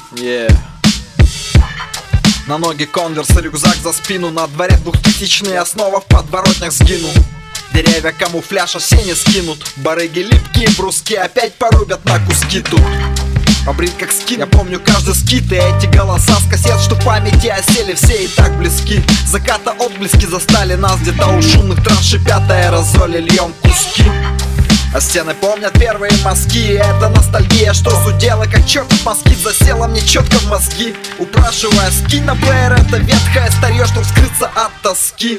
На ноги конверс, рюкзак за спину. На дворе 2000-е, основа в подворотнях сгину. Деревья камуфляж осенне скинут. Барыги липкие, бруски опять порубят на куски тут. Побрит как скин, я помню каждый скит. И эти голоса с кассет, что в памяти осели, все и так близки. Заката отблески застали нас где-то у шумных трасс. Шипят аэрозоли, льем куски. А стены помнят первые мазки. Это ностальгия, что зудела, как чертов москит. Засела мне четко в мозги, упрашивая: скинь на плеер это ветхое старье, чтоб скрыться от тоски.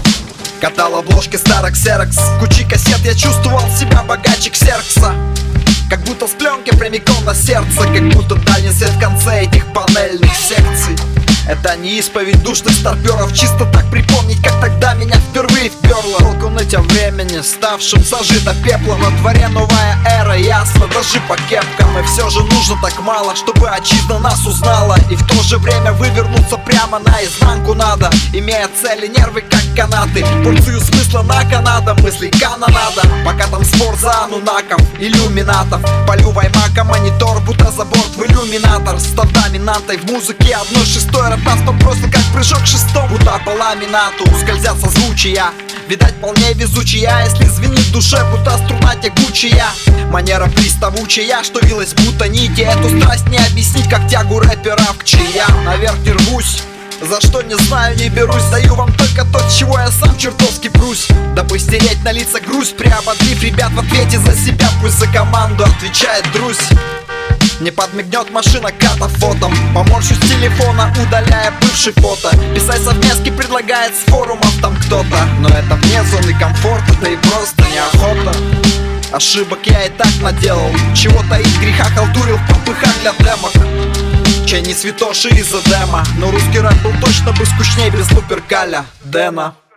Катал обложки старых ксерокс, кучи кассет, я чувствовал себя богаче ксеркса. Как будто с пленки прямиком на сердце, как будто дальний свет в конце этих панельных секций. Это не исповедь душных старперов, чисто так припомнить, как тогда меня впервые вперло. Толку ныть о времени, ставшим зажито пеплом. На дворе новая эра, ясно, даже по кепкам. И все же нужно так мало, чтобы отчизна нас узнала. И в то же время вывернуться прямо наизнанку надо, имея цели, нервы как канаты. Порцию смысла на канада, мыслей канонада. Пока там спор за анунаков, иллюминатов. Полю ваймака, монитор, будто за борт в иллюминатор. Став доминантой в музыке 1/6. Ротастом просто как прыжок шестом, будто по ламинату скользят созвучия. Видать вполне везучая, если звенит в душе, будто струна тягучая. Манера приставучая, что вилась будто нити. Эту страсть не объяснить, как тягу рэпера к чаям. Наверх не рвусь, за что не знаю, не берусь. Даю вам только то, чего я сам чертовски прусь. Дабы стереть на лицах грусть, приободрив ребят в ответе за себя. Пусть за команду отвечает Друзь. Не подмигнет машина катафотом, поморщусь с телефона, удаляя бывший фото. Писать совместки предлагает с форумов там кто-то. Но это вне зоны комфорта, да и просто неохота. Ошибок я и так наделал, чего таить греха, халтурил в попыхах для демок. Чай не святоши из-за дема, но русский рэп был точно бы скучней без Луперкаля Дэна.